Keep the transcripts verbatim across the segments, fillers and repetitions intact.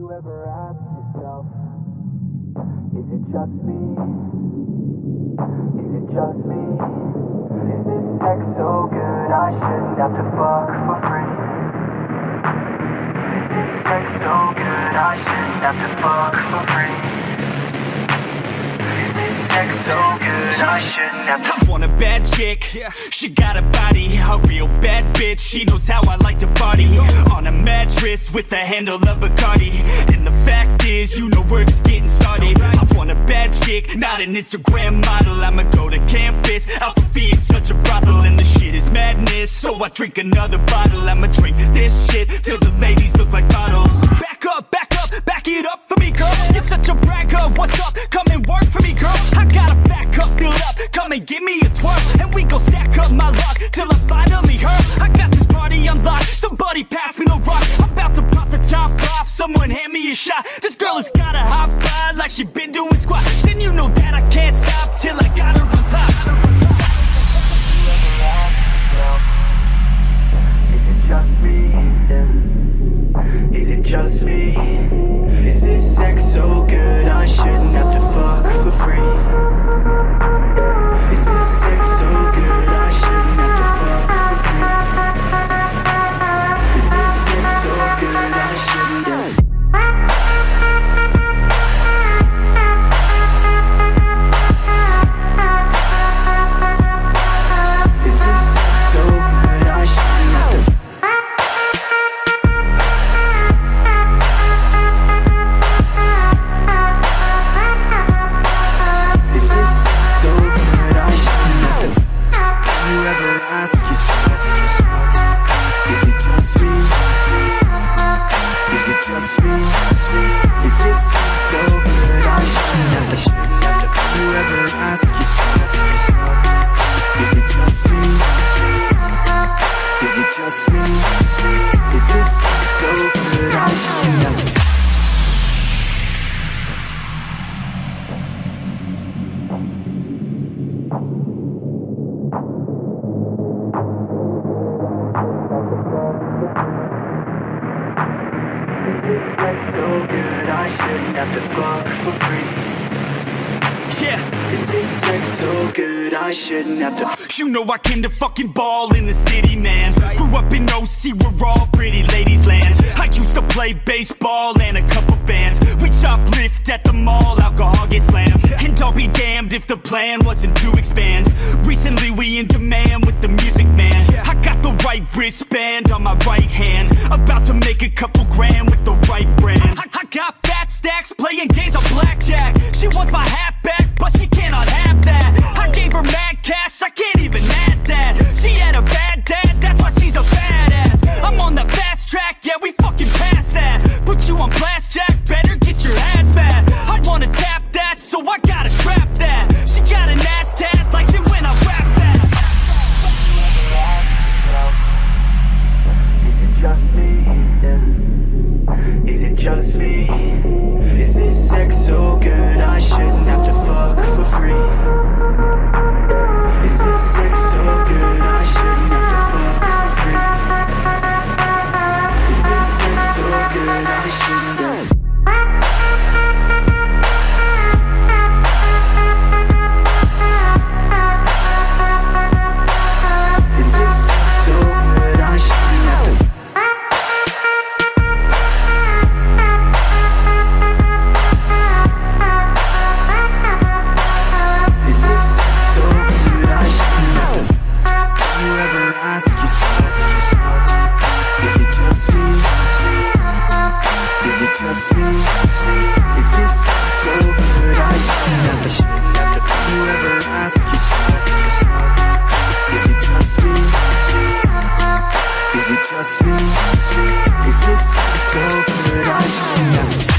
you ever ask yourself, is it just me? Is it just me? Is this sex so good I shouldn't have to fuck for free? Is this sex so good I shouldn't have to fuck for free? Is this sex so good I shouldn't have to... I want a bad chick, yeah. She got a body, a real bad bitch. She knows how I like to party. On a mattress with the handle of Bacardi. And the fact is, you know we're just getting started. I want a bad chick, not an Instagram model. I'ma go to campus, Alpha Phi is such a brothel. And the shit is madness, so I drink another bottle. I'ma drink this shit till the ladies look like bottles. Back up, back up, back it up for me, girl. You're such a bragger, what's up? Come and work for me, girl. I got a fat cup filled up, come and give me a twerk. And we gon' stack up my luck till I finally hurt. I got this party unlocked, somebody pass me the rock. I'm about to pop the top off, someone hand me a shot. This girl has got a hot vibe like she been doing squats. And you know that I can't stop till I got her on top. Is it just me? Is it just me? Is this sex so good I shouldn't have to fuck for free? Is this sex so good I shouldn't have to fuck for free? Is this sex so good I shouldn't have... Is this sex so good I shouldn't have to... Is this sex so good I shouldn't have to... You ever ask yourself, is it just me? Is it just me? Is this sex so good I shouldn't have to... You ever ask yourself, is it just me? Is it just me? Is this sex so good I shouldn't have to... So good I shouldn't have to fuck for free. Yeah. Is this sex so good I shouldn't have to... You know I came to fucking ball in the city, man. Grew up in O C where all pretty ladies land. I used to play baseball and a couple bands. We shoplift at the mall, alcohol get slammed. And I'll be damned if the plan wasn't to expand. Recently we in demand with the music, man. I got the right wristband on my right hand. About to make a couple grand with the right brand. I, I got fat stacks playing games on blackjack. She wants my hat back, but she cannot have that. I gave her mad cash, I can't even add that. She had a bad dad, that's why she's a badass. I'm on the fast track, yeah, we fucking passed that. Put you on blast, Jack, better get your ass back. I wanna tap that, so I gotta trap that. She got an ass tat, likes it when I rap that. Is it just me? Is it just me? Is this sex so good I shouldn't have to fuck for free? Is this sex so good I shouldn't have to fuck for free? Is this sex so good I shouldn't have... Is this sex so good I shouldn't have to... Is this sex so good I shouldn't have to... You ever ask yourself, is it just me? Is it just me? Is this sex so good I shouldn't have to... You ever ask yourself, is it just me? Is it just me? Is this sex so good I shouldn't have to...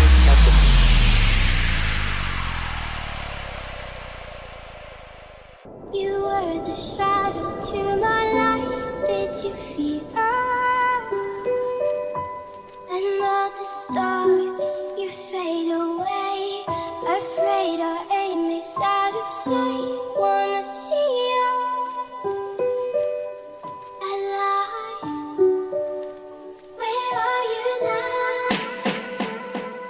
You were the shadow to my light. Did you feel us? Another star, you fade away. Afraid our aim is out of sight. Wanna see us alive. Where are you now?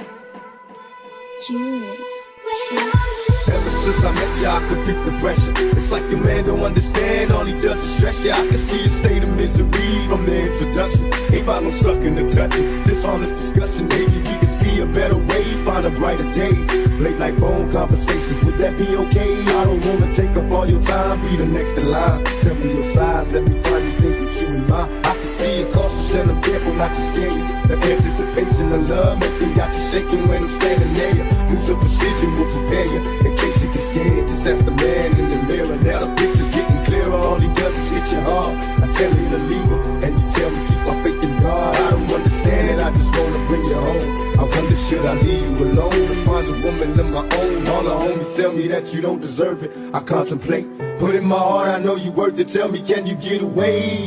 Ever since I met you, I could beat the pressure. It's like your man don't understand, all he does is stress you. I can see your state of misery from the introduction. Ain't about no sucking or touching, this honest discussion. Maybe we can see a better way, find a brighter day. Late night phone conversations, would that be okay? I don't wanna take up all your time, be the next in line. Tell me your size, let me find the things that you in mind. I can see you're cautious and I'm careful not to scare you. The anticipation of love make me got you shaking when I'm standing near you. Lose a precision will prepare you in case you get scared. Just ask the man in the mirror. Now the picture's getting clearer. All he does is hit you hard. I tell you to leave him, and you tell me keep my faith in God. I don't understand, I just wanna bring you home. I wonder should I leave you alone and find a woman of my own. All the homies tell me that you don't deserve it. I contemplate, but in my heart I know you worth it. Tell me, can you get away?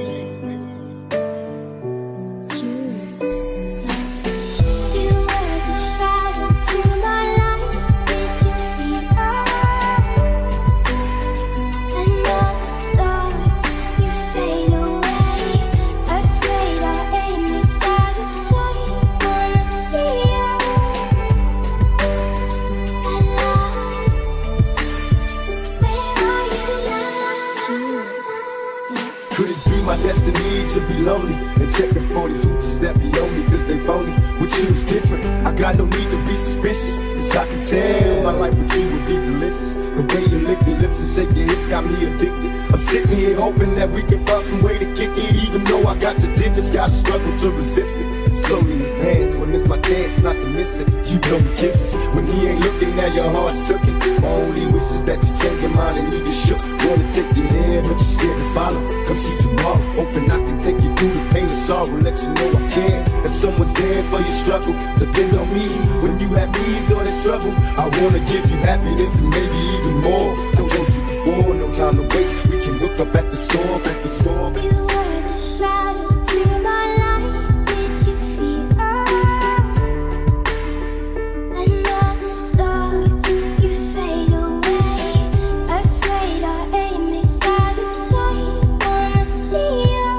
To be lonely and checking for these hoochies that be on me cause they phony. With you it's different, I got no need to be suspicious, cause I can tell my life with you would be delicious. The way you lick your lips and shake your hips got me addicted. I'm sitting here hoping that we can find some way to kick it. Even though I got your digits, gotta struggle to resist it. Slowly advance when it's my chance not to miss it. You blow me kisses when he ain't looking, now your heart's took it. My only wish is that you change your mind and you get shook. Wanna take you there, but you're scared to follow. Come see tomorrow, hoping I can take you through the pain and sorrow. Let you know I care, and someone's there for your struggle. Depend on me when you have needs or there's trouble. I wanna give you happiness and maybe even more. Don't hold you before, no time to waste. We can look up at the storm, at the storm. You were the shadow to my light. Did you feel another star? You fade away. Afraid our aim is out of sight. Wanna see you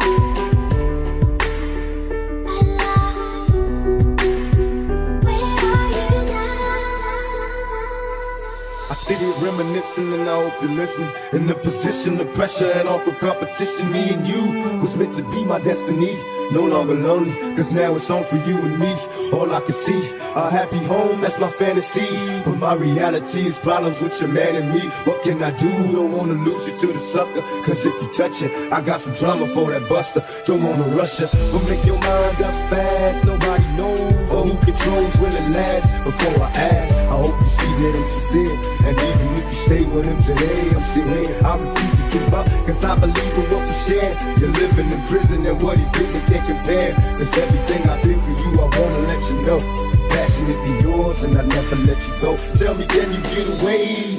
alive. Where are you now? I sit here reminiscing and I hope you're listening. In the position of pressure and awkward competition, me and you was meant to be my destiny. No longer lonely, cause now it's on for you and me. All I can see, a happy home, that's my fantasy. But my reality is problems with your man and me. What can I do? Don't wanna lose you to the sucker, cause if you touch it, I got some drama for that buster. Don't wanna rush you, but make your mind up fast. Nobody knows or who controls when it lasts. Before I ask, I hope you see that I'm sincere. And even if you stay with him today, I'm still here. I refuse to give up, cause I believe in what we share. You're living in prison and what he's giving can't compare. Cause everything I feel for you, I wanna let you know. Passionately yours and I never let you go. Tell me, can you get away?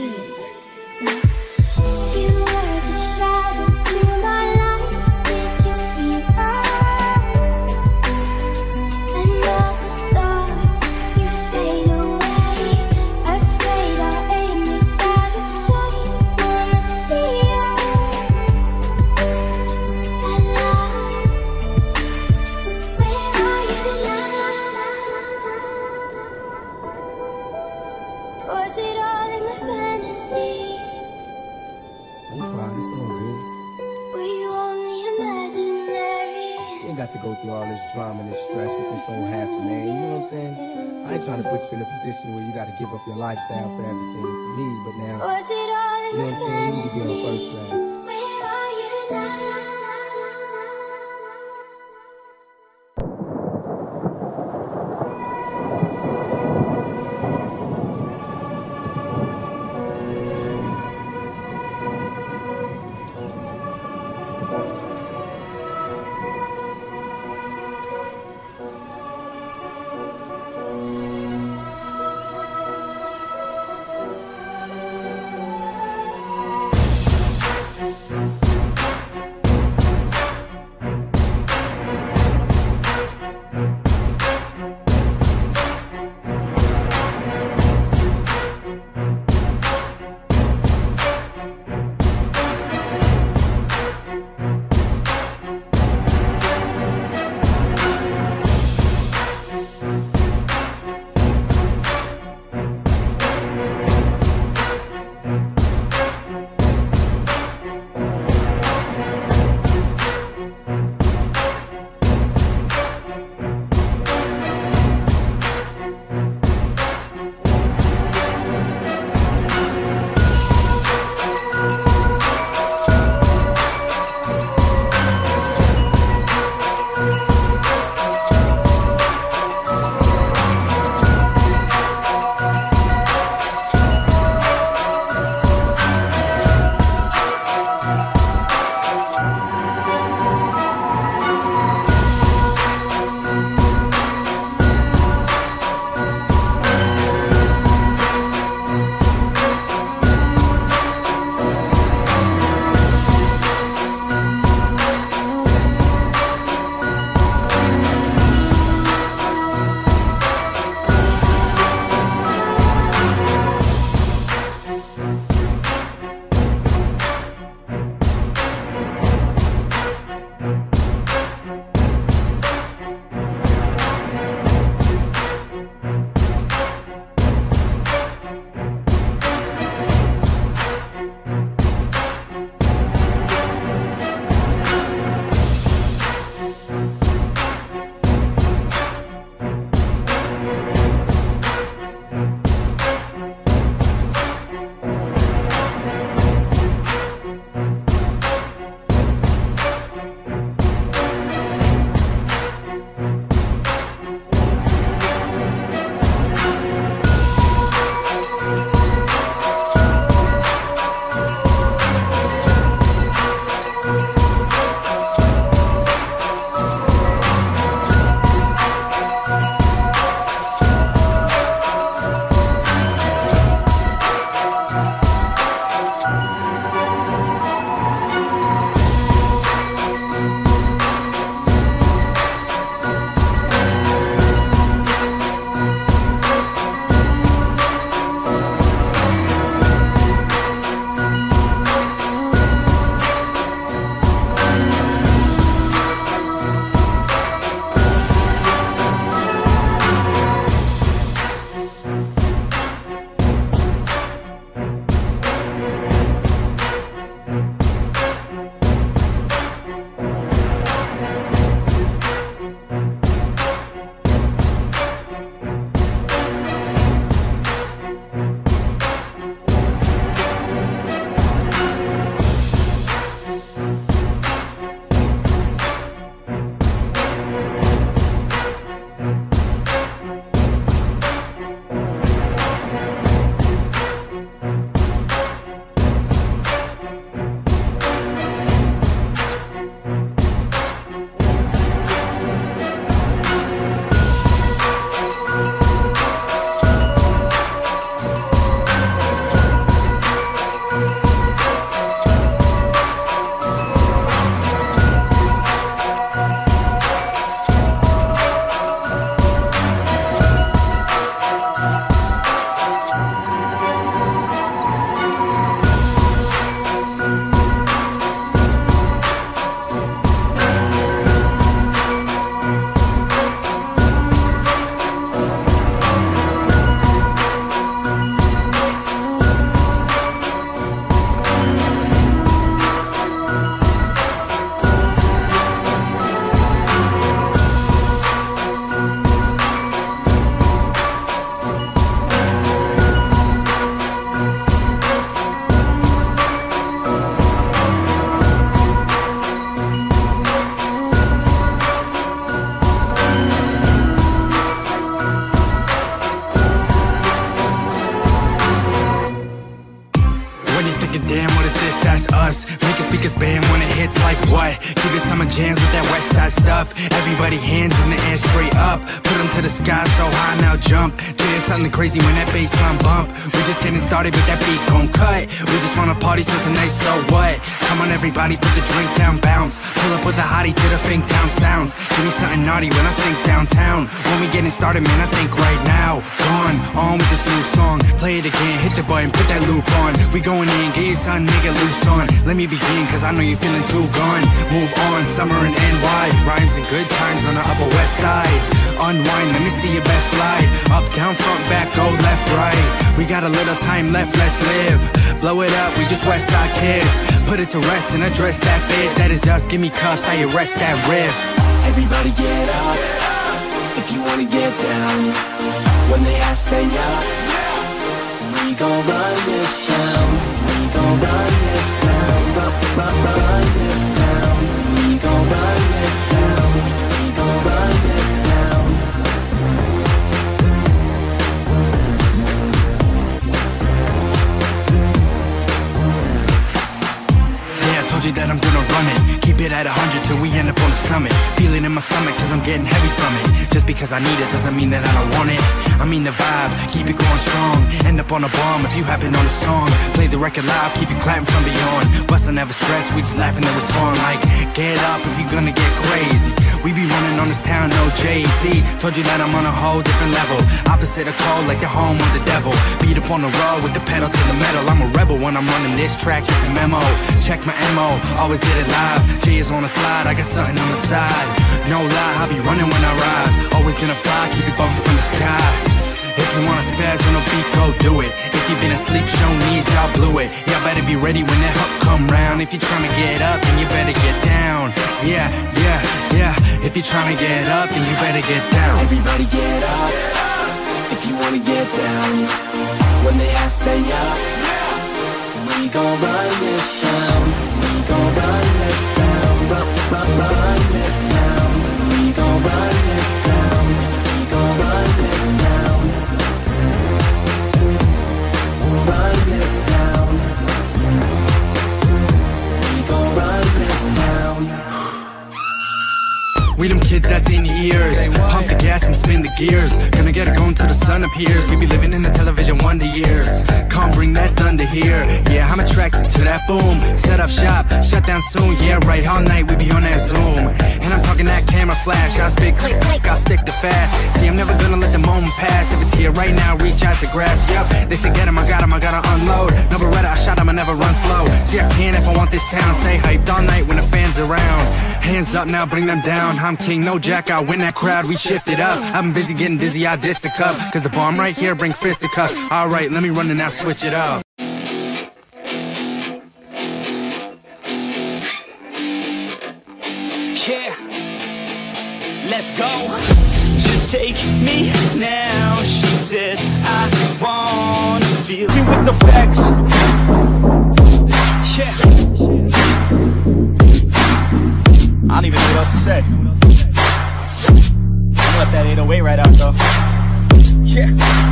You were the shadow to my light. Did you feel another star? You fade away. Afraid our aim is out of sight. Wanna see you alive. Where are you now? Was it all in my fantasy? Don't cry, it's all good. Were you only imaginary? You ain't got to go through all this drama and this stress with this old half man, you know what I'm saying? I ain't trying to put you in a position where you gotta give up your lifestyle for everything for me, but now, Was it all in you know my what I'm saying? You need to be fantasy? on first class. Where are you now? give it some jams with that west side stuff. Everybody hands in the air straight up, put them to the sky so high, now jump. There's something crazy when that bassline bump. We just getting started with that beat gon' cut. We just wanna party so tonight, so what? Come on everybody, put the drink down, bounce. Pull up with a hottie to the Fink Town sounds. Give me something naughty when I sink downtown. When we getting started, man, I think right now. Gone, on with this new song. Play it again, hit the button, put that loop on. We going in, get your son, nigga, loose on. Let me begin, cause I know you're feeling too gone. Move on, summer in N Y. Rhymes and good times on the Upper West Side. Unwind, let me see your best slide. Up, down, front, back, go left, right. We got a little time left, let's live. Blow it up, we just West Side kids. Put it to rest and address that biz. That is us, give me cuffs, I arrest that riff. Everybody get up, if you wanna get down. When they ask, say up. We gon' run this town. We gon' run this town. Run, run, run this town. We gon' run this town. We gon' run this town. Yeah, I told you that I'm gonna run it. Keep it at a hundred till we end up on the summit. Feel it in my stomach cause I'm getting heavy from it. Just because I need it doesn't mean that I don't want it. I mean the vibe, keep it going strong. End up on a bomb if you happen on a song. Play the record live, keep it clapping from beyond. Bustin' never stress, we just laughing and respond like, get up if you gonna get crazy. We be running on this town, no Jay-Z. Told you that I'm on a whole different level. Opposite of cold like the home of the devil. Beat up on the road with the pedal to the metal. I'm a rebel when I'm running this track, get the memo. Check my M O, always get it live. J is on the slide, I got something on the side. No lie, I'll be running when I rise. Always gonna fly, keep it bumping from the sky. If you wanna spaz on a beat, go do it. If you been asleep, show knees, y'all blew it. Y'all better be ready when that hook come round. If you're trying to get up, then you better get down. Yeah, yeah, yeah. If you're trying to get up, then you better get down. Everybody get up, if you wanna get down. When they ask, say up. We gon' run this town. We gon' run this town. Run, run, run this town. We gon' run this town. We gon' run this town. Run this town. We gon' run this town. We them kids that's in your ears. Pump the gas and spin the gears. Gonna get it going till the sun appears. We be living in the television wonder years. Come bring that thunder here. Yeah, I'm attracted to that boom. Set up shop, shut down soon. Yeah, right, all night we be on that Zoom. And I'm talking that camera flash. I big click, click, I stick to fast. See, I'm never gonna let the moment pass. If it's here right now, reach out to grass. Yup, they say get him, I got him, I gotta unload. No Beretta, I shot him, I never run slow. See, I can if I want this town. Stay hyped all night when the fans around. Hands up now, bring them down. I'm king, no jack, I win that crowd, we shift it up. I've been busy getting dizzy, I dish the cup. Cause the bomb right here, bring fisticuffs. Alright, let me run and now switch it up. Yeah, let's go. Just take me now, she said. I wanna feel you with the facts. Yeah. I don't even know what else to say. I'll let that eight oh eight right out though. Yeah.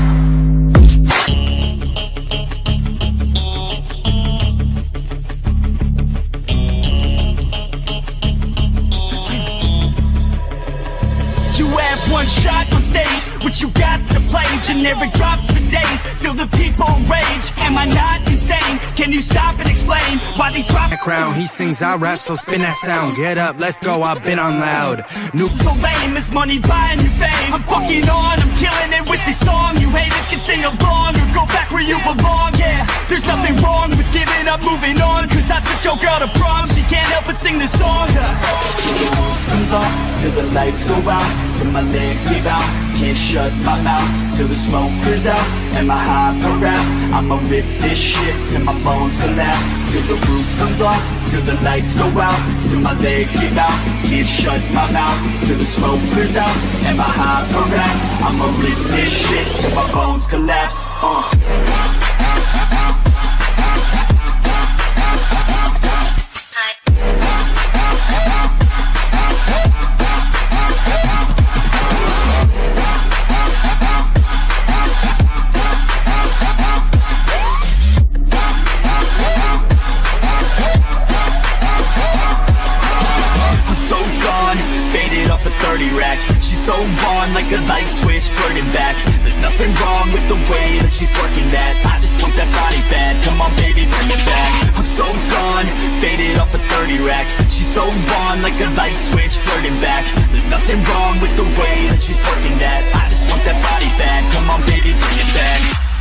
You have one shot on stage, what you got to play? Generic drops for days, still the people rage. Am I not insane? Can you stop and explain why these drops? That crown, he sings, I rap, so spin that sound. Get up, let's go, I've been on loud. New so lame, is money buying you fame? I'm fucking on, I'm killing it with this song. You haters can sing along or go back where you belong. Yeah, there's nothing wrong with giving up, moving on. Cause I took your girl to prom, she can't help but sing this song. Comes off till the lights go out, till my legs give out. Can't shut my mouth till the smoke clears out. And my high harass, I'ma rip this shit till my bones collapse. Till the roof comes off, till the lights go out, till my legs give out. Can't shut my mouth till the smoke clears out. And my high harass, I'ma rip this shit till my bones collapse. uh. a thirty rack. She's so on like a light switch, flirting back. There's nothing wrong with the way that she's working that. I just want that body bad, come on baby, bring it back. I'm so gone, faded off a thirty rack. She's so on like a light switch, flirting back. There's nothing wrong with the way that she's working that. I just want that body bad, come on baby, bring it back.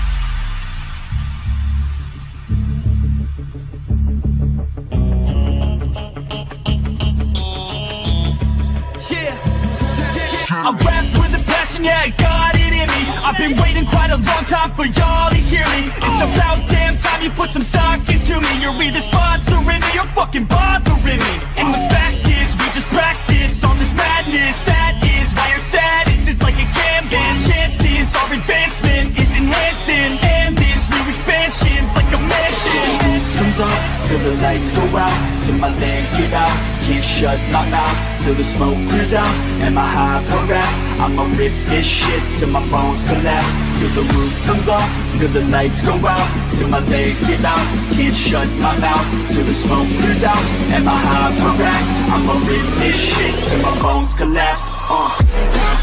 I rap with a passion, yeah, I got it in me. I've been waiting quite a long time for y'all to hear me. It's about damn time you put some stock into me. You're either sponsoring me or fucking bothering me. And the fact is, we just practice on this madness. That is why our status is like a canvas. Chances our advancement is enhancing, and this new expansion's like a mansion. Comes up till the lights go out, till my legs give out. Can't shut my mouth till the smoke clears out. And my high progress, I'ma rip this shit till my bones collapse. Till the roof comes off, till the lights go out, till my legs give out. Can't shut my mouth till the smoke clears out. And my high progress, I'ma rip this shit till my bones collapse. uh.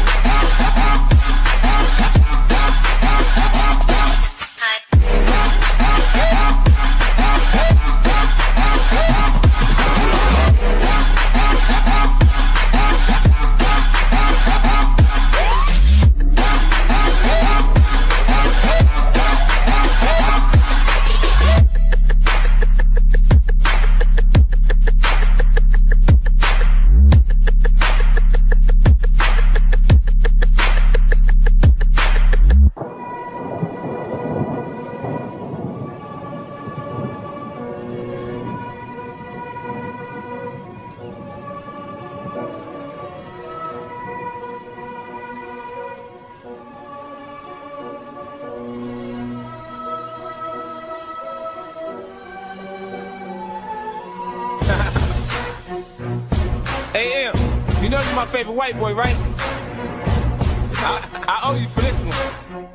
Hey, M, you know you're my favorite white boy, right? I, I owe you for this one.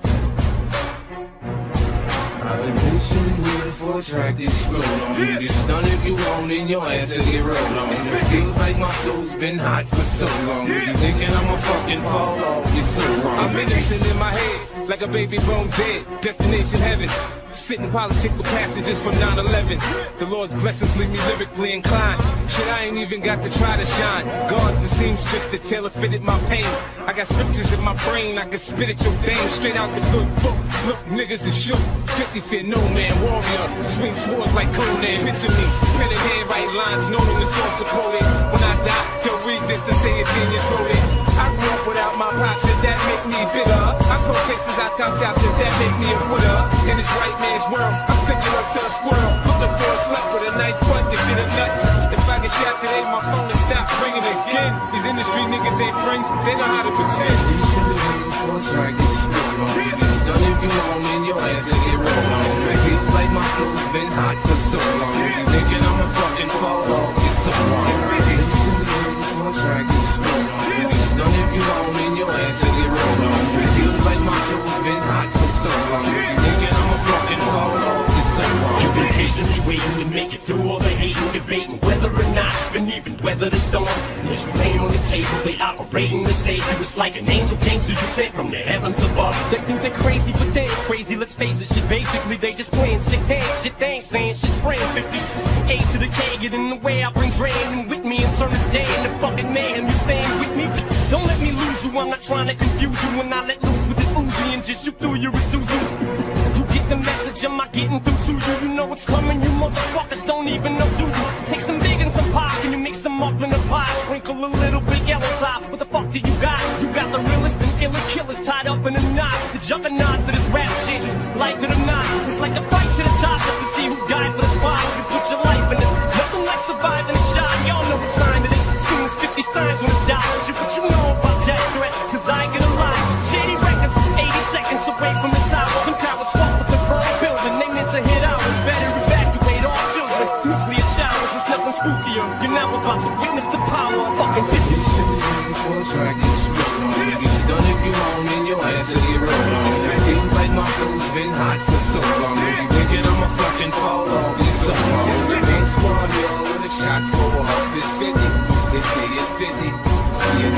I've been patiently waiting for a track to explode on you. Get stunned if you want, and your ass will get rolled on. It feels like my flow's been hot for so long. You thinking I'ma fucking fall off? You're so wrong. I'm innocent in my head, like a baby bone dead. Destination heaven. Sitting politic with passengers from nine eleven. The Lord's blessings leave me lyrically inclined. Shit, I ain't even got to try to shine. Guards and seamstress that tailor fitted my pain. I got scriptures in my brain, I can spit at your dame. Straight out the good book. Look, niggas is shook. fifty feet no man warrior. Swing swords like Conan. Picture me, pen in hand, write lines, knowing the source supported. When I die, don't read this and say a genius wrote it. I grew up without my pops, shit that make me bitter. I call cases I copped out, does that make me a quitter? In this right man's world, I'm sinking up to a squirrel. Looking for a slut with a nice butt to get a nut. If I get shot today, my phone will stop ringing again. These industry niggas ain't friends, they know how to pretend. Track to explode on you. Get stunned if you want, and your ass will get rolled on. It feels like my flow's been hot for so long. You thinking I'ma fucking fall off? You're so wrong. Track to explode on you. Get stunned if you want, and your ass will get rolled on. It feels like my flow's been hot for so long. You thinking I'ma fucking fall off? You're so wrong. You've been patiently waiting to make it through all the hate and debating whether or not you can even weather the storm. As you lay on the table, they operating to save you. It's like an angel came to you sent from the heavens above. They think they're crazy, but they ain't crazy. Let's face it, shit. Basically, they just playing sick hands. Shit, they ain't saying shit. Spraying fifty. A to the K, get in the way. I bring Dre in with me and turn this day into fucking mayhem. You staying with me? Don't let me lose you. I'm not trying to confuse you. When I let loose with this Uzi and just shoot through your Isuzu. You get the message, am I getting through to you? You know what's coming, you motherfuckers don't even know, do you? Take some big and some pop, and you mix them up in a pie. Sprinkle a little big yellow top. What the fuck do you got? You got the realest and illest killers tied up in a knot. The juggernauts of this rap shit, like it or not. It's like a fight to the top just to see who died for the spot. You put your life in this, nothing like surviving a shot. Y'all know what time it is. Soon as fifty signs when it's dollars. You what you know about that threat, cause I ain't gonna lie. Shady Records is eighty seconds away from the top. Some cowards fuck with the burn building, they meant to hit ours. Better evacuate all children. Nuclear showers, it's nothing spookier. You're now about to witness the power of fucking fifty. Track to explode on you. Get stunned if you want, and your ass will get rolled on. It feels like my flow's been hot for so long. You thinking I'ma fucking fall off? You're so wrong. The gang squad here when the shots go off. It's fifty. They say it's fifty. See a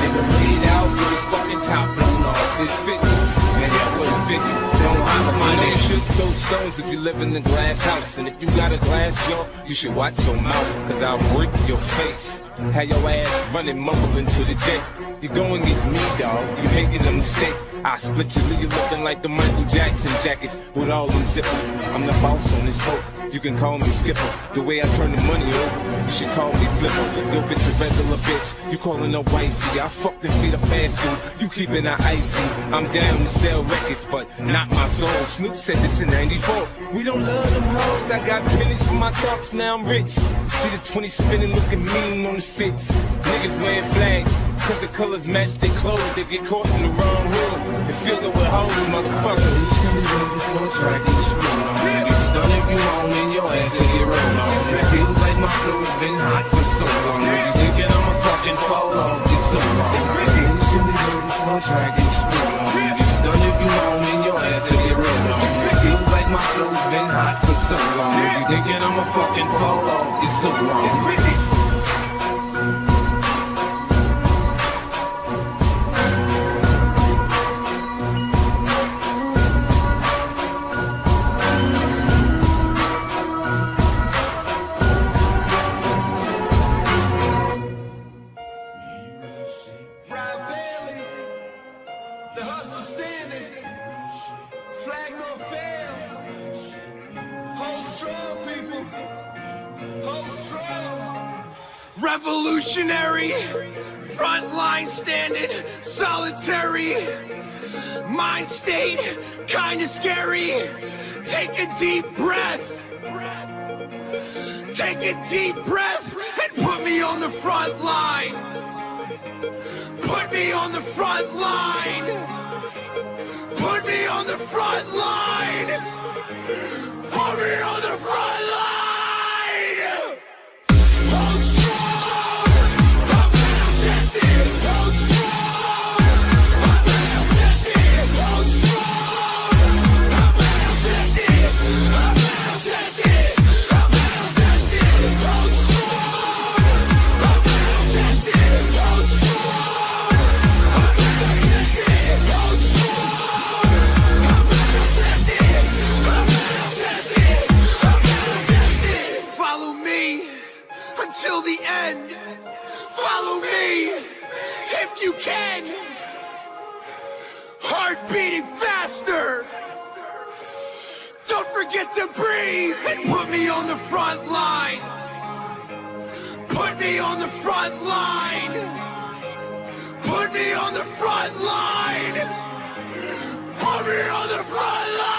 like a bleed out, with his fucking top blown off. It's fifty, man, that wouldn't fifty. Don't hop my name. Should throw stones if you live in a glass house. And if you got a glass jaw, you should watch your mouth, cause I'll break your face. Have your ass running, mumbling to the jet. You going against me, dawg, you making a mistake. I split you, leave you looking like the Michael Jackson jackets with all them zippers. I'm the boss on this boat, you can call me Skipper. The way I turn the money over, you should call me Flipper. Yo, bitch, a regular bitch, you calling her wifey. I fuck the feet of fast food, you keeping her icy. I'm down to sell records, but not my soul. Snoop said this in ninety-four. We don't love them hoes, I got pennies for my thoughts, now I'm rich. See the twenty spinning, looking mean on the six. Niggas wearing flags, cause the colors match their clothes. They get caught in the wrong hood and feel it with hoes, motherfucker. Track and spin on. You stun if you on in your ass and get rolled on. It feels like my flow's been hot for so long. You thinking I'ma fucking fall off? You're so wrong. Track and spin on. You stun if you on in your ass and get rolled on. It feels like my flow's been hot for so long. You thinking I'ma fucking fall off? You're so wrong. Revolutionary, front line standing, solitary, mind state, kinda scary. Take a deep breath, take a deep breath, and put me on the front line. Put me on the front line. Put me on the front line. Put me on the front line. Till the end, follow me if you can. Heart beating faster. Don't forget to breathe and put me on the front line. Put me on the front line. Put me on the front line. Put me on the front line.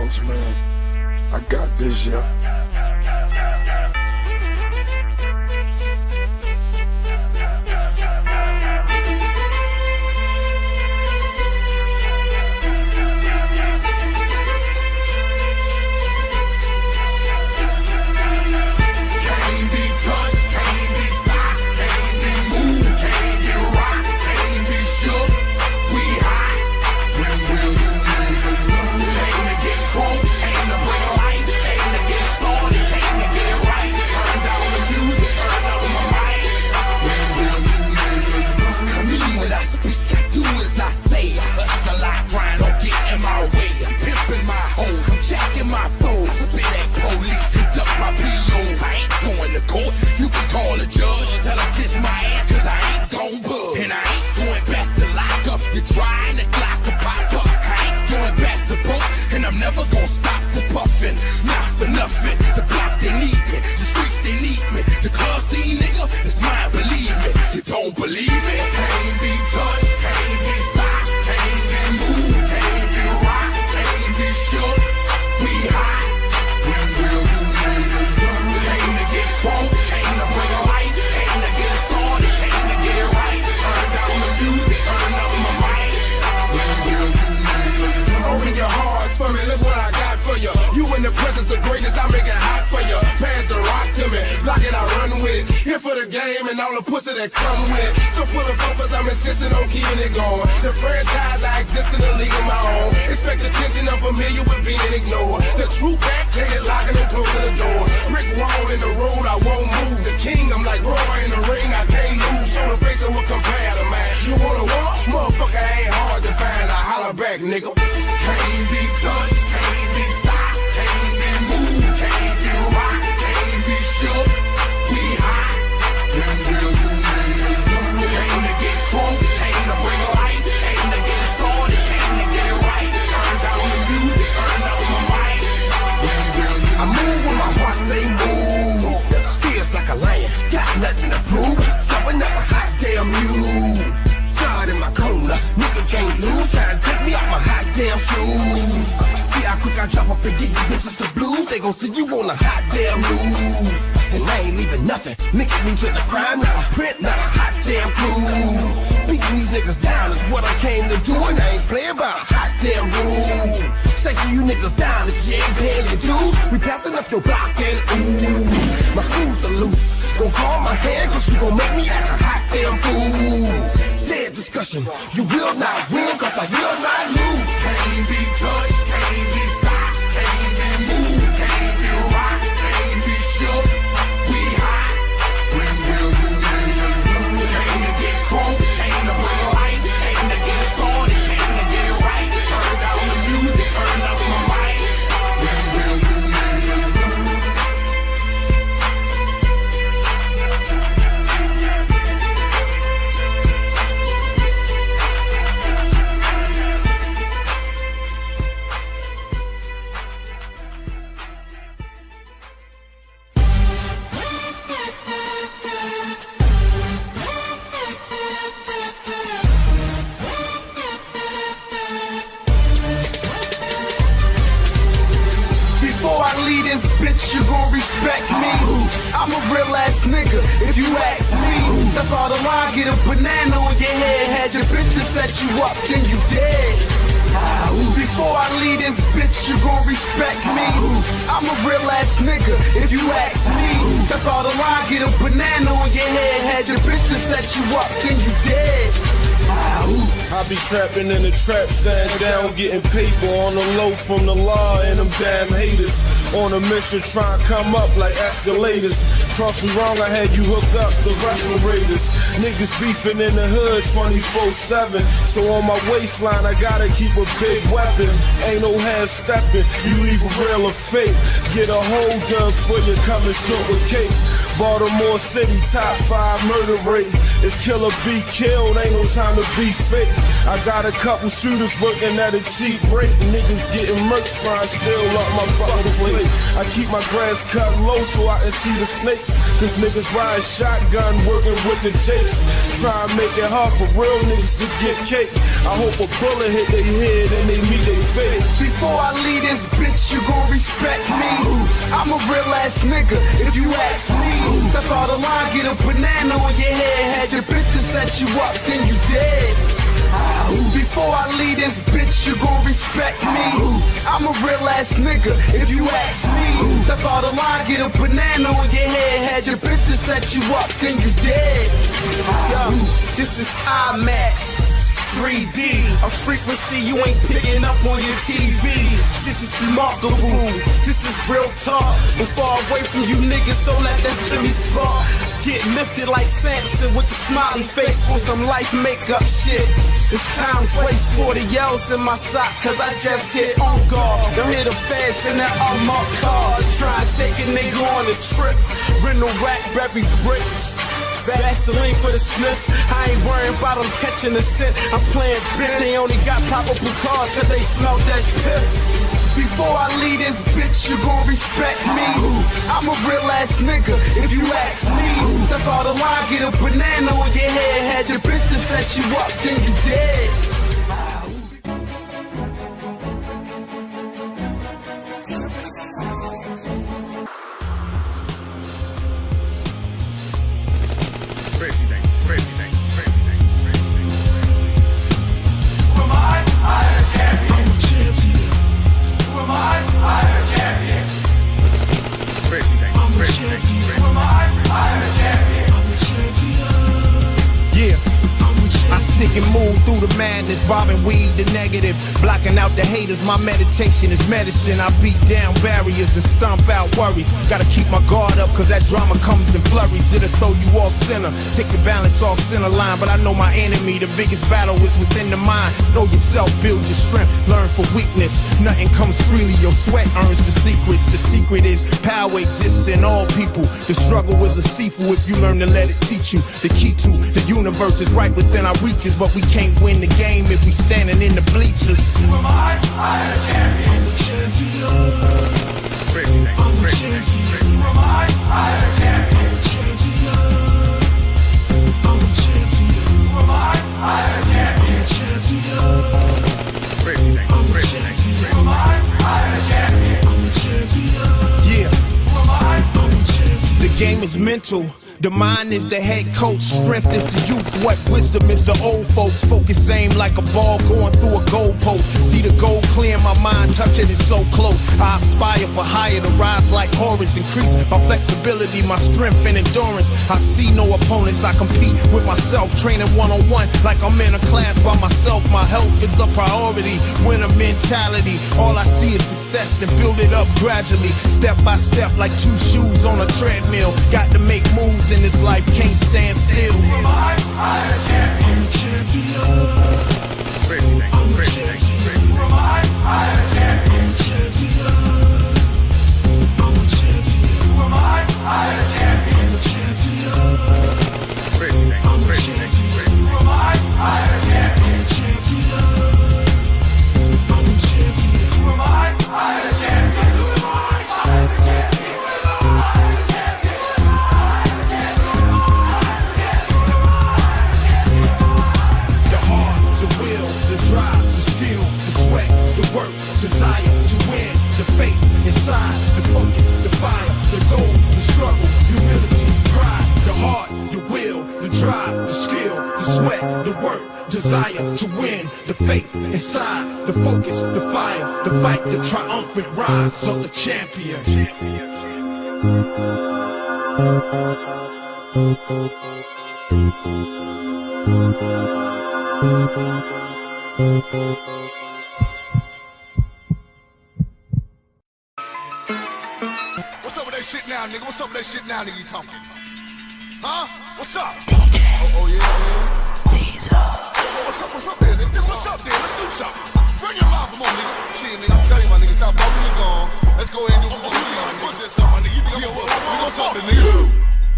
Bronx, man. I got this, yeah. Trapping in the trap, stand down, getting paper on the low from the law and them damn haters. On a mission, trying to come up like escalators. Cross me wrong, I had you hooked up, the respirators. Niggas beefing in the hood twenty-four seven. So on my waistline, I gotta keep a big weapon. Ain't no half stepping, you either real or fake. Get a hold up for you coming short with cake. Baltimore City, top five murder rate. It's killer be killed, ain't no time to be fake. I got a couple shooters working at a cheap rate. Niggas getting murked, trying to steal up my fucking plate. I keep my grass cut low so I can see the snakes. Cause niggas ride shotgun working with the jakes. Try and make it hard for real niggas to get cake. I hope a bullet hit their head and they meet their fate. Before I leave this bitch, you gon' respect me. I'm a real ass nigga, if you ask me. That's all the line, get a banana on your head. Had your bitch to set you up, then you dead. Before I leave this bitch, you gon' respect me. I'm a real ass nigga, if you ask me. That's all the line, get a banana on your head. Had your bitch to set you up, then you dead. Yo, this is IMAX three D, a frequency you ain't picking up on your T V. This is remarkable, this is real talk. I'm far away from you niggas, so let that semi spark. Get lifted like Samson with the smiley face on some life makeup shit. It's time's waste for the yells in my sock, cause I just hit on guard. Don't hit the fast in that unmarked car. Try and take a nigga on a trip. Rental rack, berry brick. Vaseline for the sniff. I ain't worrying about them catching the scent. I'm playing bitch. They only got probable cause cause they smell that piff. Before I leave this bitch, you gon' respect me. I'm a real ass nigga, if you ask me. That's all the line, get a banana on your head. Had your bitch to set you up, then you dead. Move through the madness, bob and weave the negative, blocking out the haters. My meditation is medicine. I beat down barriers and stomp out worries. Gotta keep my guard up, cause that drama comes in flurries. It'll throw you off center, take your balance off center line. But I know my enemy, the biggest battle is within the mind. Know yourself, build your strength, learn for weakness. Nothing comes freely, your sweat earns the secrets. The secret is power exists in all people. The struggle is a seafood if you learn to let it teach you. The key to the universe is right within our reaches, but we can't win the game if we standing in the bleachers. Who am I? I am a champion. I'm a champion. I'm a champion. Who am I? I am a champion. I'm a champion. Who am I? I am a champion. I'm a champion. I'm a champion. Who am I? I am a champion. I'm a champion. Yeah. Who am I? I'm a champion. The game is mental. The mind is the head coach, strength is the youth, what wisdom is the old folks. Focus aim like a ball going through a goalpost. See the goal clear, my mind touch it, it's so close. I aspire for higher, to rise like Horus. Increase my flexibility, my strength and endurance. I see no opponents, I compete with myself. Training one-on-one like I'm in a class by myself. My health is a priority, winner mentality. All I see is success and build it up gradually. Step by step like two shoes on a treadmill. Got to make moves in this life, can't stand still. Who am I? I am a champion. I'm a champion. I'm a champion. Who am I? I am a champion. I'm a champion. Who am I? I am a champion. I'm a champion. I'm a champion. Who am I? I am a champion. I'm a champion. Who am I? I am a champion. Who am I? I am a champion. Work, desire to win, the faith inside, the focus, the fire, the goal, the struggle, humility, pride, the heart, the will, the drive, the skill, the sweat, the work, desire to win, the faith inside, the focus, the fire, the fight, the triumphant rise of the champion. Shit now, nigga. What's up with that shit now, nigga? You talking? Huh? What's up? Oh, oh yeah, yeah. Jesus. Oh, what's up? What's up there, nigga? What's up there? Let's do something. Bring your mouth, come on, nigga. Shit, nigga. I'm telling you, my nigga. Stop bumping your gums. Let's go ahead and do what we're gonna do. What's this, something, my nigga? You think I'm gonna what? We gonna something, nigga?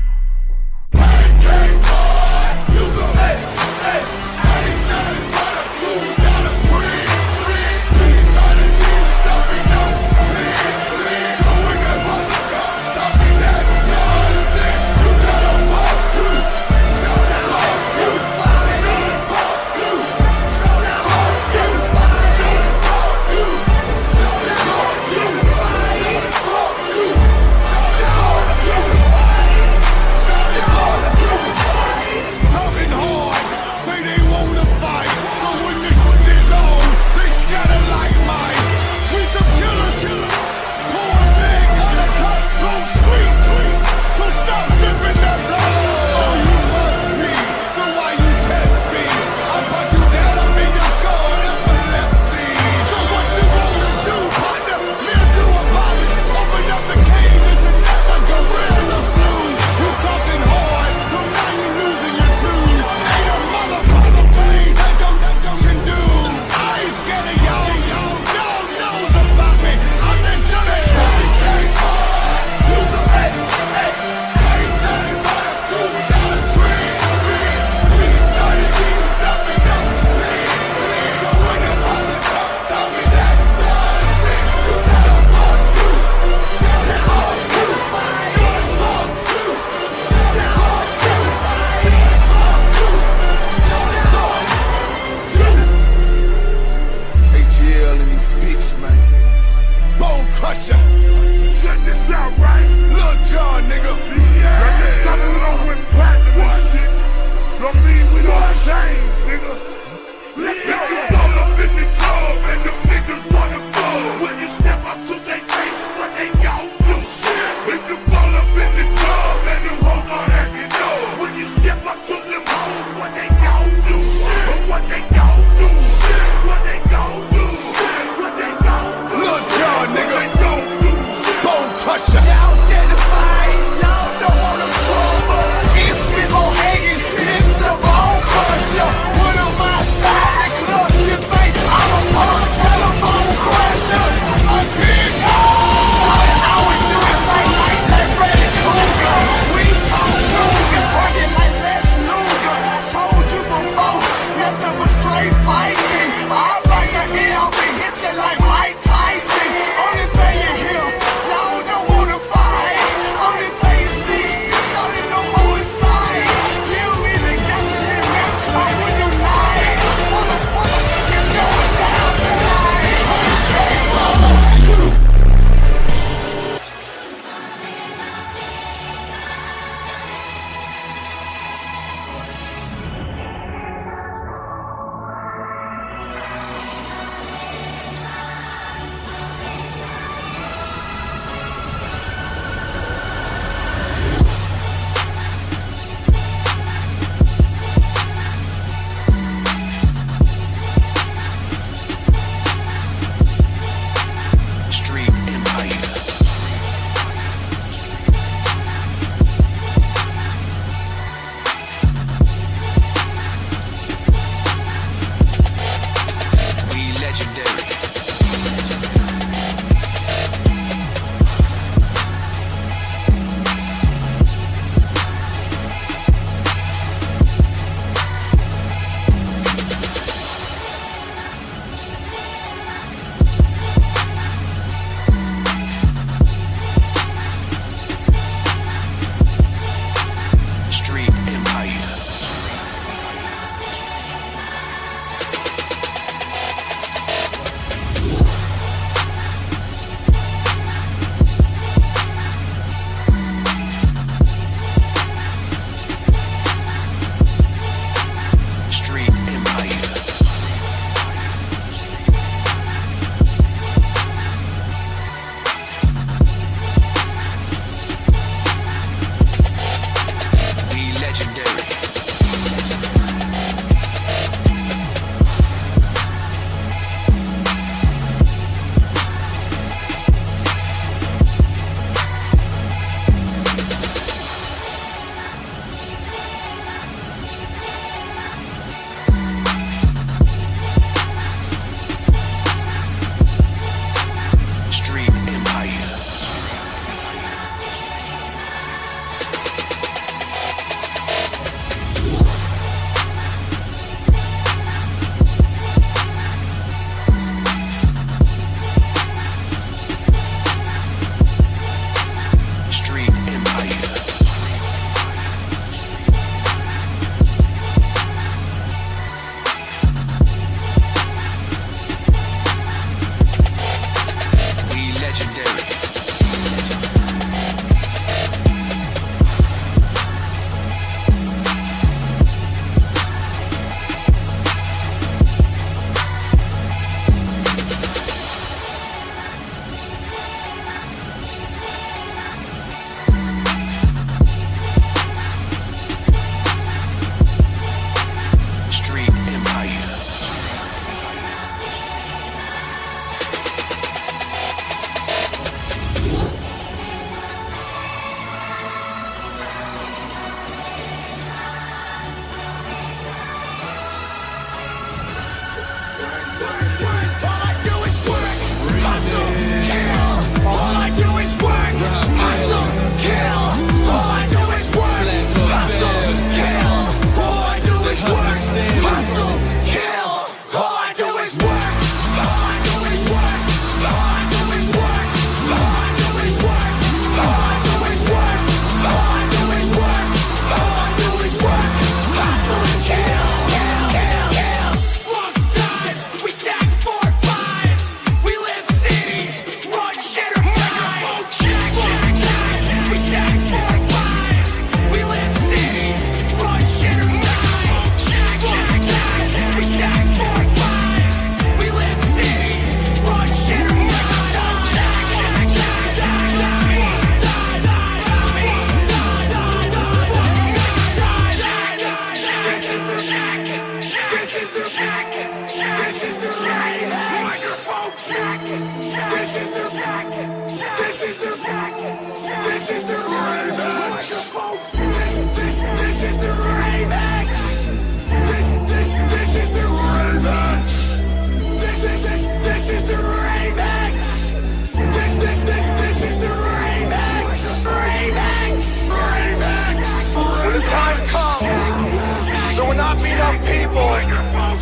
out, right? Lil Jon, nigga. Yeah. Now this couple don't win platinum and shit. Don't mean we don't change, nigga. Let's get the ball up in the club and the niggas wanna go. When you step up to their face, what they gon' do? Shit. Hit the ball up in the club and the hoes are acting low. When you step up to them hoes, what they gon' do? Shit. But what they gon' do? Shit. What they gon' do? Shit. What they gon' do? Lil Jon, nigga. What they gon' do? Bone Crusher. Y'all scared to fight, y'all don't wanna trouble. It's Big ol' Hagen, it's the Bone Crusher. One on my side, club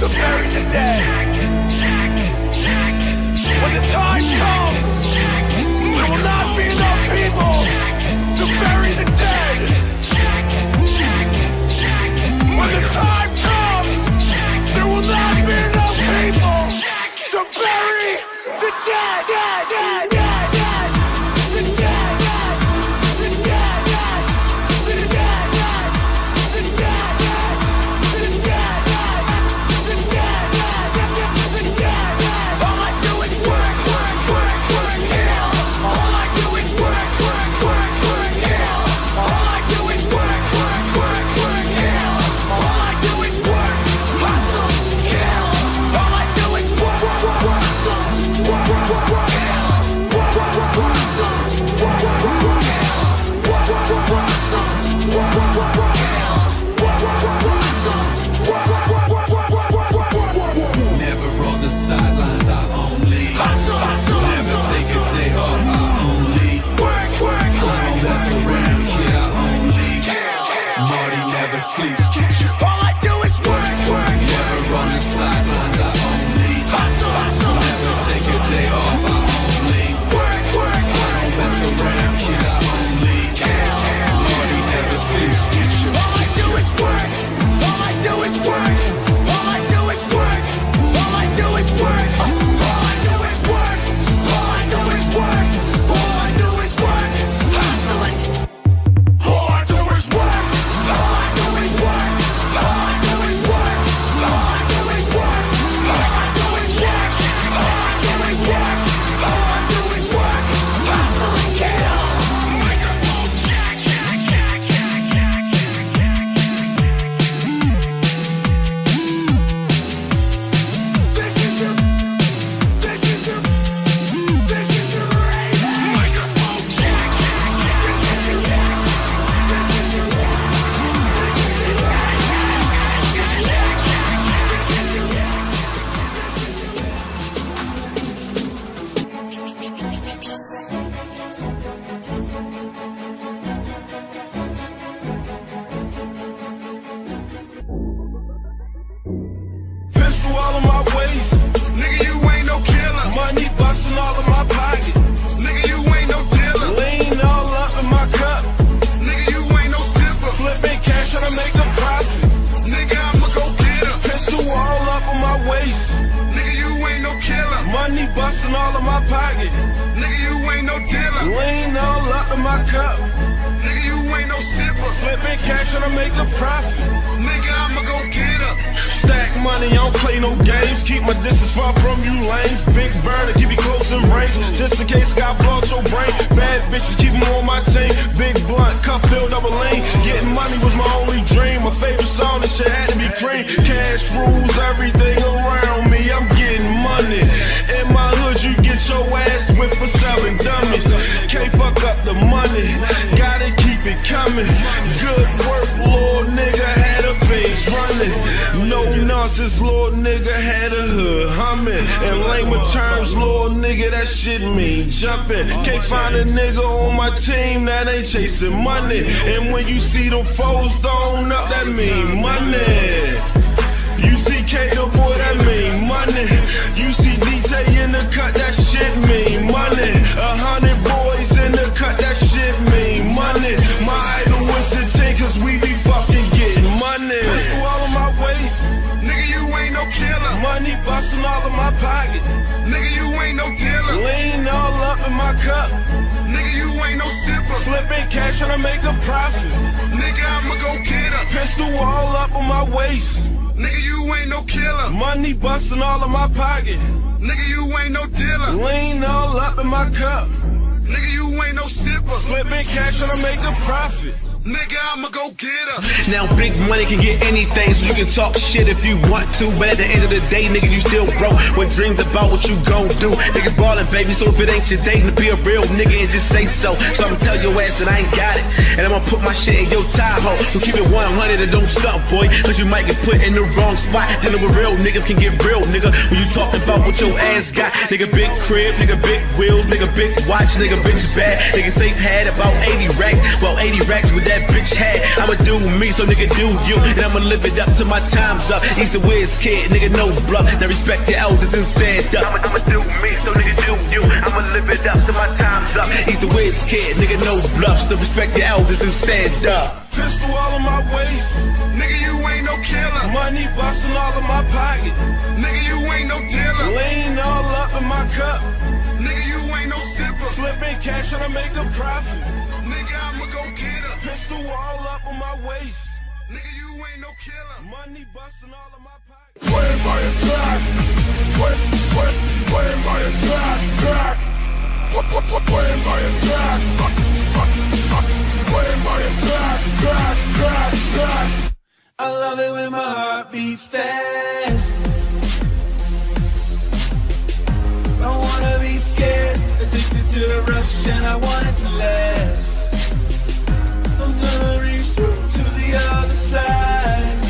to bury the dead. When the time comes, there will not be enough people to bury the dead. When the time comes, there will not be enough people to bury the dead. dead, dead, dead, dead. The dead, dead. The dead, dead. The dead, dead. The dead, dead. The dead, dead. The dead, dead. The dead, dead. All I do is work, work, work, work, kill. All I do is work, work, work, work, kill. All I do is work, work, work, work, kill. All I do is work, hustle, kill. All I do is work, work, work, hustle, work, work, work, work, kill. Work, work, work, work, hustle, work, work, work, work, kill. Work, work, work, work, hustle, work, work, work, work, kill. Work, work, work, work, hustle, work, work, work, work, work, work, work, work, work, work. Never on the sidelines, I only Hustle, hustle, never hustle. take a day off, I only Work, work, I don't mess around, kid, I only kill. Marty never sleeps, get you. All I do is work, work, Never on the sidelines, I only hustle, hustle. never take a day off, I only Work, work, I don't mess around, kid, I only kill. Marty never sleeps, get you. All I do is work. All I do is work. All I do is work. All I do is work. All I do is work. All I do is work. All I do is work. Hustling. All I do is work. All I do is work. All I do is work. All I do is work. All I do is work. All I do is work. All I do is work. Hustling, kill. This is the, this is the, this is the raven. Microphone check. This is the, this is the, this is the raven. This is the, Pistol all in my waist. Nigga, you ain't no killer. Money busting all in my pocket. Nigga, you ain't no dealer. Lean all up in my cup. Nigga, you ain't no sipper. Flipping cash trying to make a profit. Nigga, I'ma go get her. Pistol all up in my waist. Nigga, you ain't no killer. Money busting all in my pocket. Nigga, you ain't no dealer. Lean all up in my cup. Nigga, you ain't no sipper. Flipping cash trying to make a profit. Nigga, I'ma go get her. Stack money, I don't play no games. Keep my distance far from you lanes. Big burner, keep you close in range. Just in case I blow out your brain. Bad bitches, keep them on my team. Big blunt, cup filled up a lane. Getting money was my only dream. My favorite song, this shit had to be cream. Cash rules everything around me. I'm getting money. In my hood, you get your ass whipped for selling dummies. Can't fuck up the money. Gotta keep it coming. Good work, Lord nigga had a face running. No nonsense, Lord nigga had a hood humming. In lamer terms, Lord nigga, that shit mean jumping. Can't find a nigga on my team that ain't chasing money. And when you see them foes thrown up, that mean money. You see Kato, boy, that mean money. You see D J in the cut, that shit mean money. A hundred boys in the cut, that shit mean money. My idol was the team, cause we be fucking getting money. Pistol all in my waist. Nigga, you ain't no killer. Money busting all in my pocket. Nigga, you ain't no dealer. Lean all up in my cup. Nigga, you ain't no sipper. Flipping cash trying to make a profit. Nigga, I'ma go get her. Pistol all up on my waist. Nigga, you ain't no killer. Money busting all in my pocket. Nigga, you ain't no dealer. Lean all up in my cup. Nigga, you ain't no sipper. Flipping cash trying to make a profit. Nigga, I'ma go get her. Now big money can get anything, so you can talk shit if you want to, but at the end of the day, nigga, you still broke. What dreams about what you gon' do? Niggas ballin', baby, so if it ain't your dating, to be a real nigga and just say so. So I'ma tell your ass that I ain't got it, and I'ma put my shit in your tie hole. So keep it one hundred and don't stop, boy, cause you might get put in the wrong spot. Dealing with real niggas can get real, nigga, when you talking about what your ass got. Nigga, big crib, nigga, big wheels, nigga, big watch, nigga, bitch bad. Nigga, safe had about eighty racks, well, eighty racks with that bitch had. I'ma do me, so nigga do you, and I'ma live it up till my time's up. He's the whiz kid, nigga no bluff. Now respect your elders and stand up. I'ma, I'ma do me, so nigga do you, I'ma live it up till my time's up. He's the whiz kid, nigga no bluff. So respect your elders and stand up. Pistol all in my waist, Nigga, you ain't no killer. money busting all in my pocket, Nigga, you ain't no dealer. lean all up in my cup, Nigga, you ain't no sipper. flipping cash trying to make a profit. Nigga, I'ma go get her. Pistol all up on my waist, Nigga, you ain't no killer. money busting all in my pocket. Playing by a track. Play, play, playing by a track. Track. Playing by a track. Playing by a track. Track, track, track. I love it when my heart beats fast. I wanna be scared, addicted to the rush, and I want it to last. I'm gonna reach to the other side,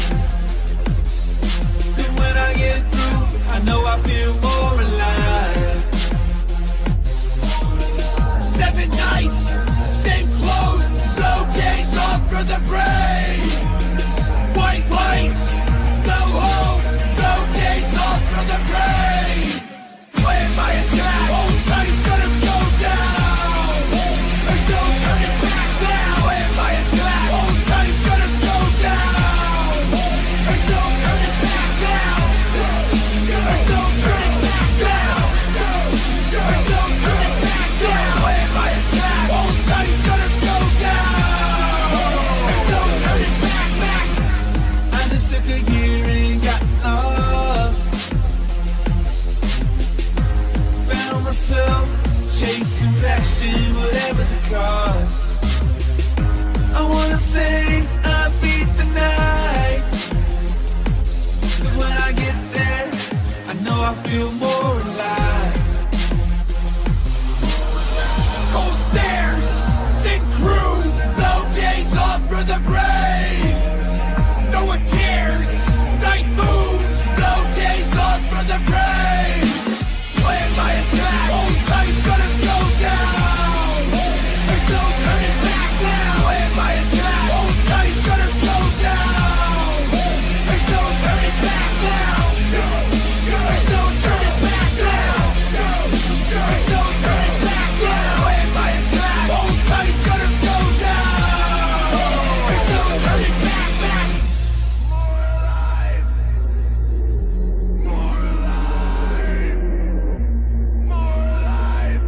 and when I get through, I know I feel more alive. Seven nights, same clothes, no days off for the brave. White lights, no hope, no days off for the brave. Playing by a track, old time's gonna go down. There's no turning back now. Playing by a track, old time's gonna go down. There's no turning back now. There's no turning back now. There's no turning back now. Playing by a track, old time's gonna go down. There's no turning back, back. I just took a year and got lost. Found myself chasing passion, whatever the cost. I wanna say I beat the night, 'cause when I get there, I know I feel more alive. Cold stairs, thick crew, no days off for the brave. No one cares, night moon, no days off for the brave. Playing by a track, old time's gonna go down. There's no turning back now. Playing by a track, old time's gonna go down. There's no turning back now. There's no turning back now. There's no turning back now. Playing by a track, old time's gonna go down. There's no turning back, back. More alive. More alive. More alive.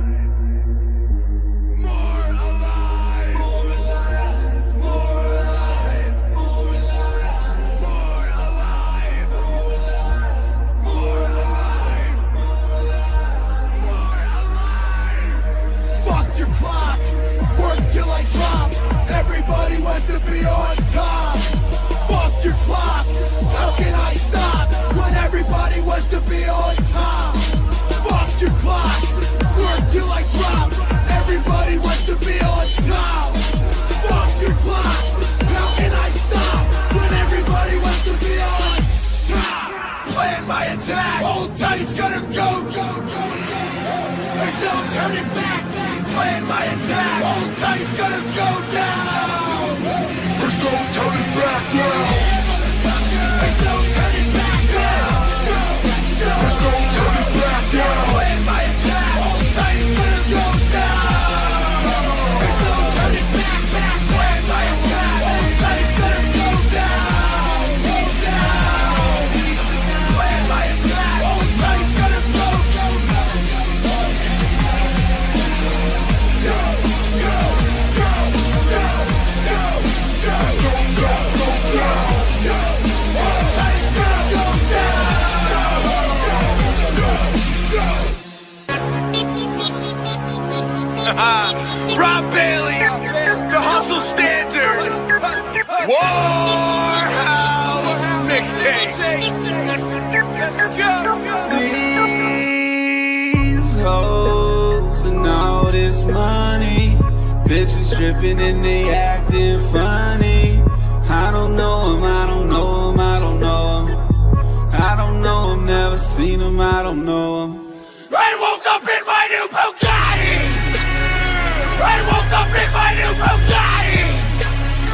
More alive. More alive. More alive. More alive. More alive. More alive. More alive. More alive. Fuck your clock. Work till I drop. Everybody wants to be on top. Fuck your clock. How can I stop when everybody wants to be on top? Fuck your clock. Work till I drop. Everybody wants to be on top. Fuck your clock. How can I stop when everybody wants to be on top? Playing my attack. Old time's gonna go, go, go, go. There's no turning back. Playing my attack. Old time's gonna go down. There's no turning back now. There's no turning back now. There's no turning back now. Playing my attack. Old time's gonna go down. There's no turning back, back. Playing my attack. Old time's gonna go down. Go down. Playing my attack. Old time's gonna go, go, go, go. Go, go, go, go, go, go, go, go, go, go. Old time's gonna go down. Go, go, go. Rob Bailey, the Hustle Standard, Warhouse Mixtape. These hoes and all this money, bitches tripping and they acting funny. I don't know 'em, I don't know 'em, I don't know 'em. I don't know 'em, never seen 'em, I don't know 'em. I woke up in my new Bugatti. I woke up in my new Bugatti.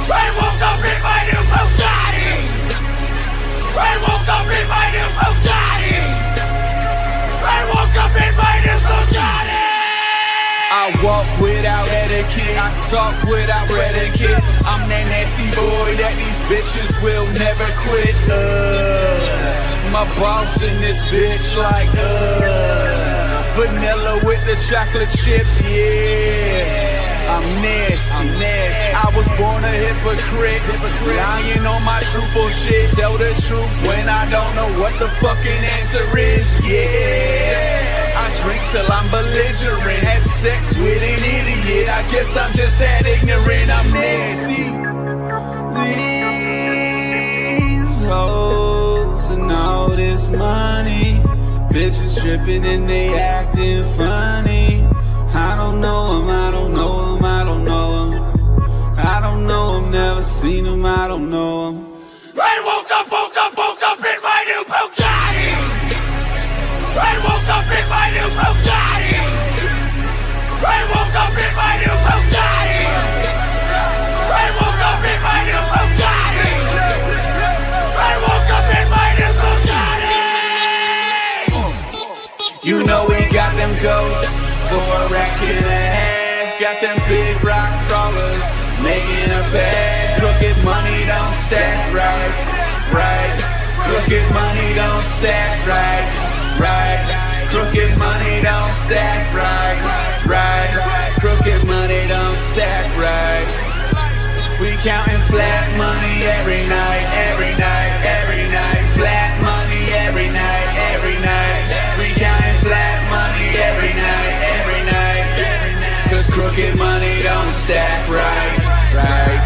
I woke up in my new Bugatti. I woke up in my new Bugatti. I woke up in my new Bugatti. I walk without etiquette, I talk without etiquette. I'm that nasty boy that these bitches will never quit. Uh, my boss in this bitch like uh, vanilla with the chocolate chips, yeah. I'm nasty, nasty. I was born a hypocrite, hypocrite. Lying on my truthful shit. Tell the truth when I don't know what the fucking answer is, yeah. I drink till I'm belligerent. Had sex with an idiot. I guess I'm just that ignorant. I'm nasty. These hoes and all this money, bitches tripping and they acting funny. I don't know them, I don't know them, I don't know them. I don't know them, never seen them, I don't know them. I woke up, woke up, woke up in my new Bugatti. I woke up in my new Bugatti. I woke up in my new Bugatti. I woke up in my new Bugatti. I woke up in my new Bugatti. You know we got them ghosts for a rack and a half. Got them big rock crawlers making a bag. Crooked money don't stack right, right. Crooked money don't stack right, right. Crooked money don't stack right, right. Crooked money don't stack right. We counting flat money every night, every night, every night. Flat money every night, every night. We counting flat money every night, every night. Cause crooked money don't stack right, right.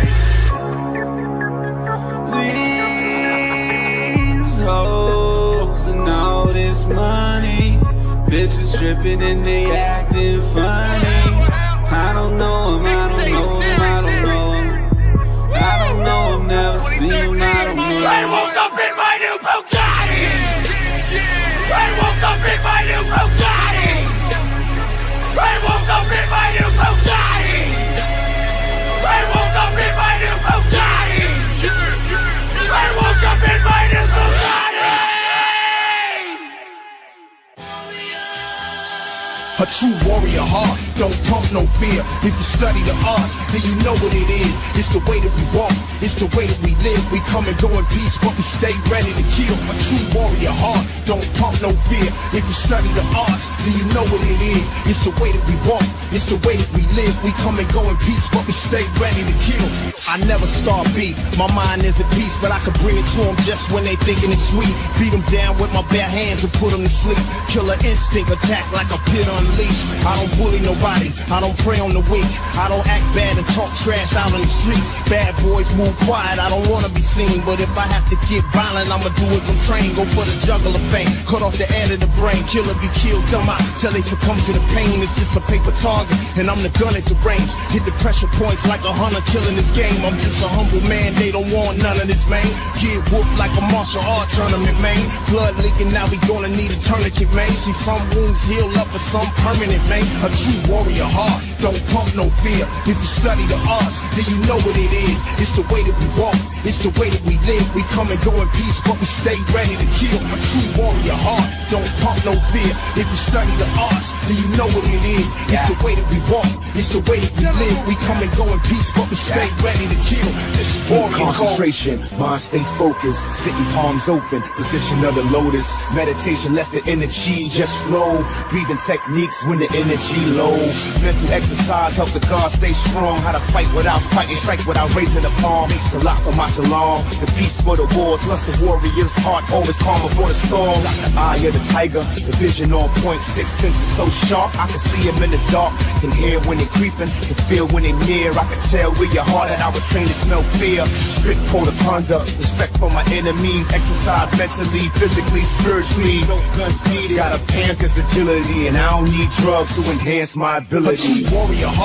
These hoes and all this money, bitches tripping and they acting funny. I don't know them, I don't know them, I don't know them. I don't know them, never seen them, I don't know them. I woke up in my new Bugatti. I woke up in my new Bugatti. I woke up in my new Bugatti. I woke up in my new Bugatti. I woke up in my new Bugatti. A true warrior heart, don't pump no fear. If you study the arts, then you know what it is. It's the way that we walk, it's the way that we live. We come and go in peace, but we stay ready to kill. A true warrior heart, don't pump no fear. If you study the arts, then you know what it is. It's the way that we walk, it's the way that we live. We come and go in peace, but we stay ready to kill. I never start beef, my mind is at peace, but I can bring it to them just when they thinking it's sweet. Beat them down with my bare hands and put them to sleep. Killer instinct, attack like a pit unleashed. I don't bully nobody, I don't prey on the weak. I don't act bad and talk trash out on the streets. Bad boys move quiet, I don't wanna be seen. But if I have to get violent, I'ma do as I'm trained. Go for the juggler fame, cut off the head of the brain. Killer be killed, tell my till they succumb to the pain. It's just a paper target, and I'm the gun at the range. Hit the pressure points like a hunter killing this game. I'm just a humble man, they don't want none of this, man. Get whooped like a martial art tournament, man. Blood leaking, now we gonna need a tourniquet, man. See some wounds heal up and some permanent, man. A true warrior heart, don't pump no fear. If you study the arts, then you know what it is. It's the way that we walk, it's the way that we live. We come and go in peace, but we stay ready to kill. A true warrior heart, don't pump no fear. If you study the arts, then you know what it is. It's the way that we walk, it's the way that we live. We come and go in peace, but we stay ready to kill. Deep concentration, mind stay focused, sitting palms open, position of the lotus. Meditation, lets the energy just flow. Breathing techniques when the energy low. Mental exercise, help the guard stay strong. How to fight without fighting, strike without raising the palm. It's a lot for my salon. The peace for the wars, plus the warrior's heart always calm before the storm. Got the eye of the tiger, the vision on point. Six senses so sharp, I can see him in the dark. Can hear when they creeping, can feel when they near. I can tell where your heart at. I was trained to smell fear. Strict code of conduct, respect for my enemies. Exercise mentally, physically, spiritually. No guns needed. Got a panther's agility, and I don't need drugs to enhance my ability. A true warrior heart,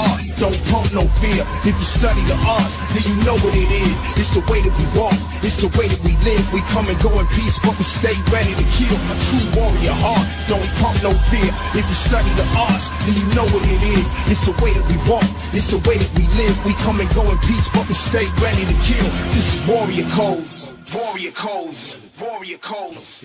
don't pump no fear. If you study the arts, then you know what it is. It's the way that we walk, it's the way that we live. We come and go in peace, but we stay ready to kill. A true warrior heart, don't pump no fear. If you study the arts, then you know what it is. It's the way that we walk, it's the way that we live. We come and go in peace, but we stay ready to kill. This is warrior codes. Warrior codes. Warrior codes.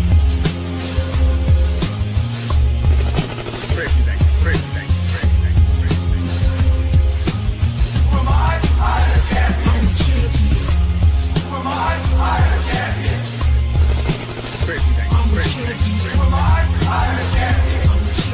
President, president, president, president. Who am I? I am a champion. Who am I? I am a champion. President, president, who am I? I am a champion.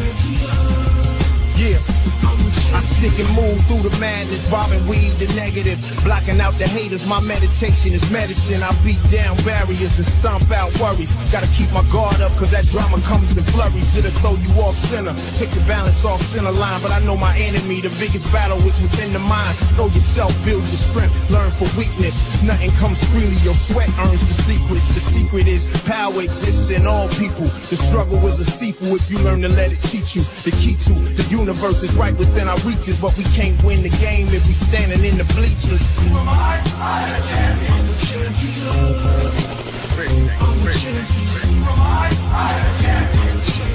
Yeah. I stick and move through the madness, bob and weave the negative, blocking out the haters. My meditation is medicine. I beat down barriers and stomp out worries. Gotta keep my guard up, cause that drama comes in flurries. It'll throw you off center, take your balance off center line. But I know my enemy, the biggest battle is within the mind. Know yourself, build your strength, learn for weakness. Nothing comes freely, your sweat earns the secrets. The secret is power exists in all people. The struggle is a sequel if you learn to let it teach you. The key to the universe is right within our reaches, but we can't win the game if we standing in the bleachers. Who am I? I am a champion. I'm a champion. President, president, who am I? I am a champion.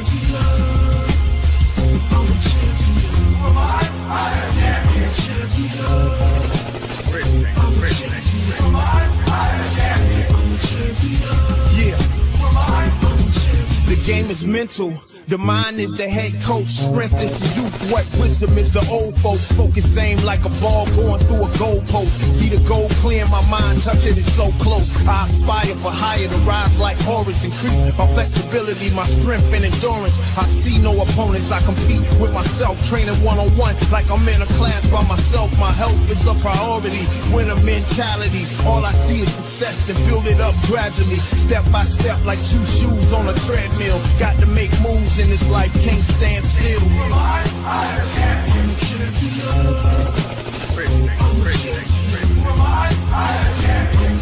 I'm a champion. Who am I? I am a champion. President, president, who am I? I am a champion. I'm a champion. Yeah. Who am I? I'm a champion. The game is mental. The mind is the head coach, strength is the youth, what wisdom is the old folks. Focus aim like a ball going through a goalpost. See the goal clear, my mind touch it, it's so close. I aspire for higher to rise like Horus. Increase my flexibility, my strength and endurance. I see no opponents, I compete with myself. Training one-on-one like I'm in a class by myself. My health is a priority, winner mentality. All I see is success and build it up gradually. Step by step like two shoes on a treadmill. Got to make moves in this life, can't stand still. Who am I? I am a champion. President, president, who am I? I am a champion.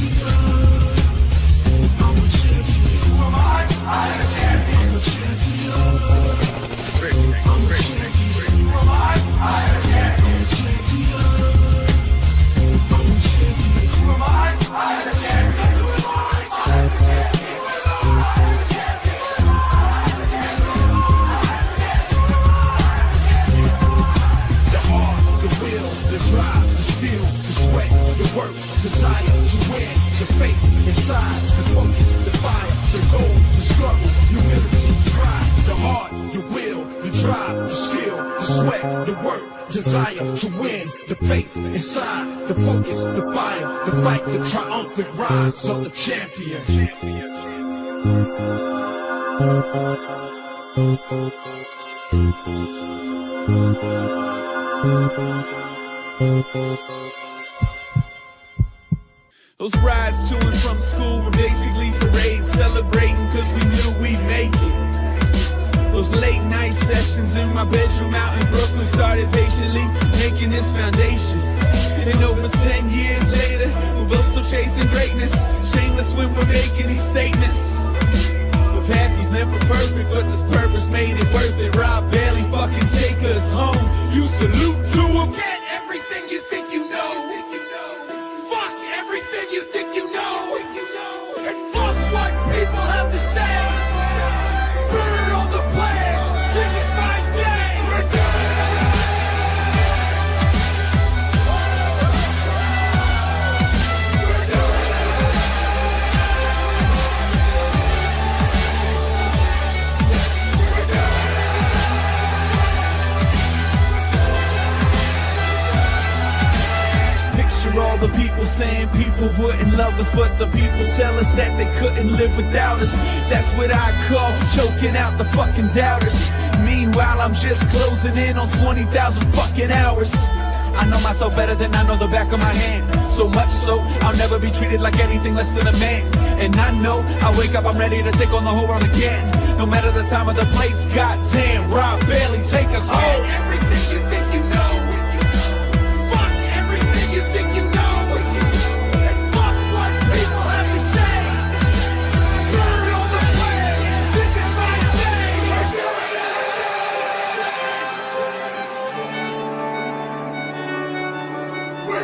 I'm a champion. Who am I? I am a champion. President, president, who am I? I am a champion. I'm a champion. Who am I? I am a champion. Who am I? I am a champion. Work, desire to win, the faith inside, the focus, the fire, the goal, the struggle, humility, pride, the heart, the will, the drive, the skill, the sweat, the work, desire to win, the faith inside, the focus, the fire, the fight, the triumphant rise of the champion. Those rides to and from school were basically parades, celebrating cause we knew we'd make it. Those late night sessions in my bedroom out in Brooklyn started patiently making this foundation. And over ten years later, we're both still chasing greatness, shameless when we're making these statements. The path was never perfect, but this purpose made it worth it. Rob Bailey fucking take us home. You salute to him. Get everything you think you know. Fuck everything you think you know. And fuck what people have to say. Burn all the plans. This is my day. All the people saying people wouldn't love us, but the people tell us that they couldn't live without us. That's what I call choking out the fucking doubters. Meanwhile, I'm just closing in on twenty thousand fucking hours. I know myself better than I know the back of my hand. So much so, I'll never be treated like anything less than a man. And I know, I wake up, I'm ready to take on the whole world again. No matter the time or the place, goddamn, Rob Bailey, take us home. Everything you think you know.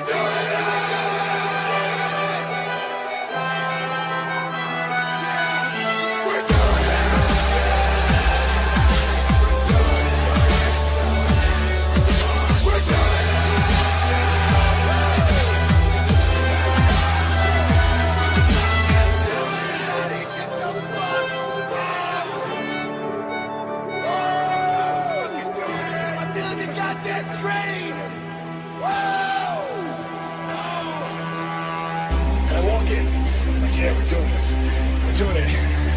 Yeah, we're doing this. We're doing it.